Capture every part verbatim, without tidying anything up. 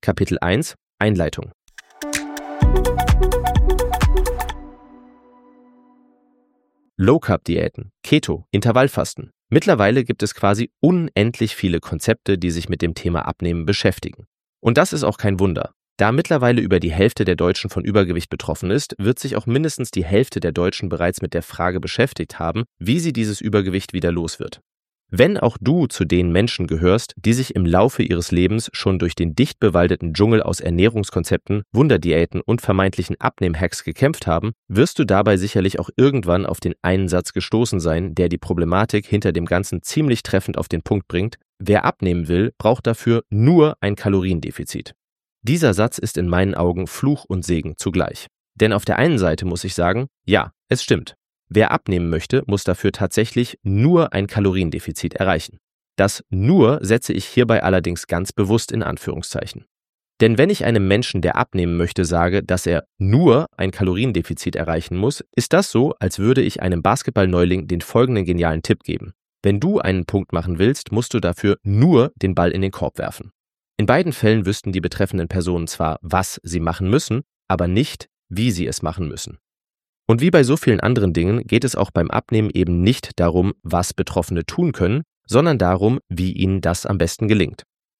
Kapitel eins – Einleitung. Low-Carb-Diäten, Keto, Intervallfasten. Mittlerweile gibt es quasi unendlich viele Konzepte, die sich mit dem Thema Abnehmen beschäftigen. Und das ist auch kein Wunder. Da mittlerweile über die Hälfte der Deutschen von Übergewicht betroffen ist, wird sich auch mindestens die Hälfte der Deutschen bereits mit der Frage beschäftigt haben, wie sie dieses Übergewicht wieder los wird. Wenn auch du zu den Menschen gehörst, die sich im Laufe ihres Lebens schon durch den dicht bewaldeten Dschungel aus Ernährungskonzepten, Wunderdiäten und vermeintlichen Abnehm-Hacks gekämpft haben, wirst du dabei sicherlich auch irgendwann auf den einen Satz gestoßen sein, der die Problematik hinter dem Ganzen ziemlich treffend auf den Punkt bringt: Wer abnehmen will, braucht dafür nur ein Kaloriendefizit. Dieser Satz ist in meinen Augen Fluch und Segen zugleich. Denn auf der einen Seite muss ich sagen, ja, es stimmt. Wer abnehmen möchte, muss dafür tatsächlich nur ein Kaloriendefizit erreichen. Das nur setze ich hierbei allerdings ganz bewusst in Anführungszeichen. Denn wenn ich einem Menschen, der abnehmen möchte, sage, dass er nur ein Kaloriendefizit erreichen muss, ist das so, als würde ich einem Basketball-Neuling den folgenden genialen Tipp geben: Wenn du einen Punkt machen willst, musst du dafür nur den Ball in den Korb werfen. In beiden Fällen wüssten die betreffenden Personen zwar, was sie machen müssen, aber nicht, wie sie es machen müssen. Und wie bei so vielen anderen Dingen geht es auch beim Abnehmen eben nicht darum, was Betroffene tun können, sondern darum, wie ihnen das am besten gelingt.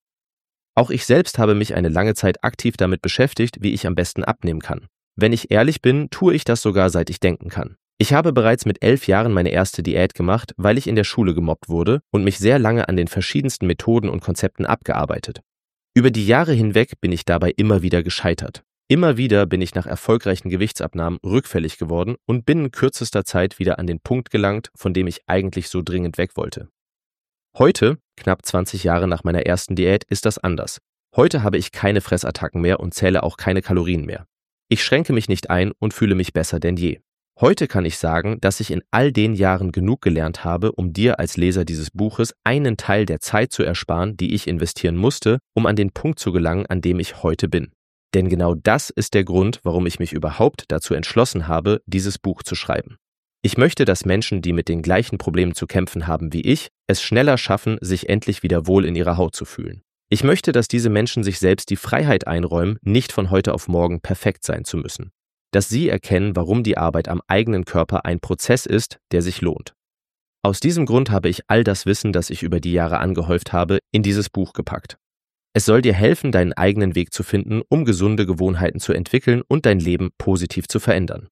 Auch ich selbst habe mich eine lange Zeit aktiv damit beschäftigt, wie ich am besten abnehmen kann. Wenn ich ehrlich bin, tue ich das sogar, seit ich denken kann. Ich habe bereits mit elf Jahren meine erste Diät gemacht, weil ich in der Schule gemobbt wurde und mich sehr lange an den verschiedensten Methoden und Konzepten abgearbeitet. Über die Jahre hinweg bin ich dabei immer wieder gescheitert. Immer wieder bin ich nach erfolgreichen Gewichtsabnahmen rückfällig geworden und binnen kürzester Zeit wieder an den Punkt gelangt, von dem ich eigentlich so dringend weg wollte. Heute, knapp zwanzig Jahre nach meiner ersten Diät, ist das anders. Heute habe ich keine Fressattacken mehr und zähle auch keine Kalorien mehr. Ich schränke mich nicht ein und fühle mich besser denn je. Heute kann ich sagen, dass ich in all den Jahren genug gelernt habe, um dir als Leser dieses Buches einen Teil der Zeit zu ersparen, die ich investieren musste, um an den Punkt zu gelangen, an dem ich heute bin. Denn genau das ist der Grund, warum ich mich überhaupt dazu entschlossen habe, dieses Buch zu schreiben. Ich möchte, dass Menschen, die mit den gleichen Problemen zu kämpfen haben wie ich, es schneller schaffen, sich endlich wieder wohl in ihrer Haut zu fühlen. Ich möchte, dass diese Menschen sich selbst die Freiheit einräumen, nicht von heute auf morgen perfekt sein zu müssen. Dass sie erkennen, warum die Arbeit am eigenen Körper ein Prozess ist, der sich lohnt. Aus diesem Grund habe ich all das Wissen, das ich über die Jahre angehäuft habe, in dieses Buch gepackt. Es soll dir helfen, deinen eigenen Weg zu finden, um gesunde Gewohnheiten zu entwickeln und dein Leben positiv zu verändern.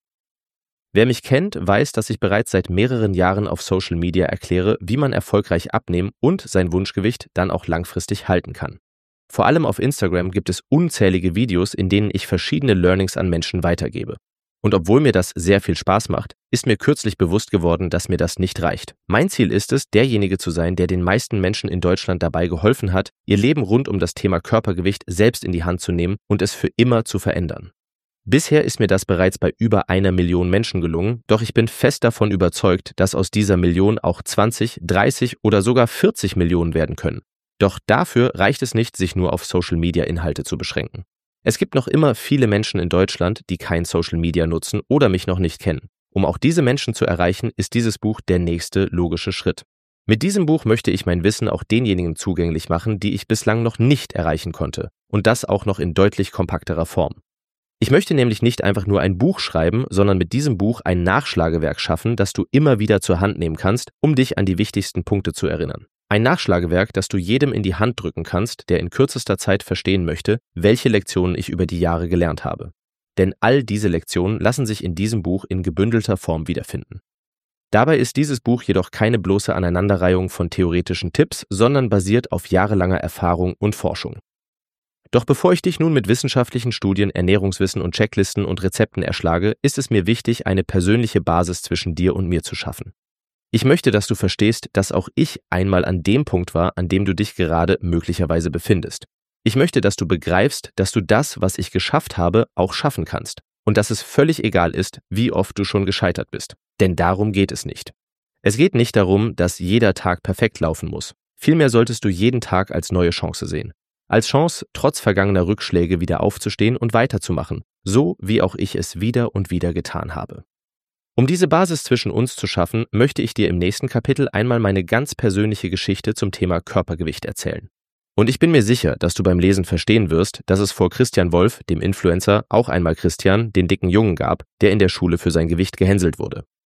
Wer mich kennt, weiß, dass ich bereits seit mehreren Jahren auf Social Media erkläre, wie man erfolgreich abnehmen und sein Wunschgewicht dann auch langfristig halten kann. Vor allem auf Instagram gibt es unzählige Videos, in denen ich verschiedene Learnings an Menschen weitergebe. Und obwohl mir das sehr viel Spaß macht, ist mir kürzlich bewusst geworden, dass mir das nicht reicht. Mein Ziel ist es, derjenige zu sein, der den meisten Menschen in Deutschland dabei geholfen hat, ihr Leben rund um das Thema Körpergewicht selbst in die Hand zu nehmen und es für immer zu verändern. Bisher ist mir das bereits bei über einer Million Menschen gelungen, doch ich bin fest davon überzeugt, dass aus dieser Million auch zwanzig, dreißig oder sogar vierzig Millionen werden können. Doch dafür reicht es nicht, sich nur auf Social-Media-Inhalte zu beschränken. Es gibt noch immer viele Menschen in Deutschland, die kein Social Media nutzen oder mich noch nicht kennen. Um auch diese Menschen zu erreichen, ist dieses Buch der nächste logische Schritt. Mit diesem Buch möchte ich mein Wissen auch denjenigen zugänglich machen, die ich bislang noch nicht erreichen konnte. Und das auch noch in deutlich kompakterer Form. Ich möchte nämlich nicht einfach nur ein Buch schreiben, sondern mit diesem Buch ein Nachschlagewerk schaffen, das du immer wieder zur Hand nehmen kannst, um dich an die wichtigsten Punkte zu erinnern. Ein Nachschlagewerk, das du jedem in die Hand drücken kannst, der in kürzester Zeit verstehen möchte, welche Lektionen ich über die Jahre gelernt habe. Denn all diese Lektionen lassen sich in diesem Buch in gebündelter Form wiederfinden. Dabei ist dieses Buch jedoch keine bloße Aneinanderreihung von theoretischen Tipps, sondern basiert auf jahrelanger Erfahrung und Forschung. Doch bevor ich dich nun mit wissenschaftlichen Studien, Ernährungswissen und Checklisten und Rezepten erschlage, ist es mir wichtig, eine persönliche Basis zwischen dir und mir zu schaffen. Ich möchte, dass du verstehst, dass auch ich einmal an dem Punkt war, an dem du dich gerade möglicherweise befindest. Ich möchte, dass du begreifst, dass du das, was ich geschafft habe, auch schaffen kannst. Und dass es völlig egal ist, wie oft du schon gescheitert bist. Denn darum geht es nicht. Es geht nicht darum, dass jeder Tag perfekt laufen muss. Vielmehr solltest du jeden Tag als neue Chance sehen. Als Chance, trotz vergangener Rückschläge wieder aufzustehen und weiterzumachen, so wie auch ich es wieder und wieder getan habe. Um diese Basis zwischen uns zu schaffen, möchte ich dir im nächsten Kapitel einmal meine ganz persönliche Geschichte zum Thema Körpergewicht erzählen. Und ich bin mir sicher, dass du beim Lesen verstehen wirst, dass es vor Christian Wolf, dem Influencer, auch einmal Christian, den dicken Jungen gab, der in der Schule für sein Gewicht gehänselt wurde.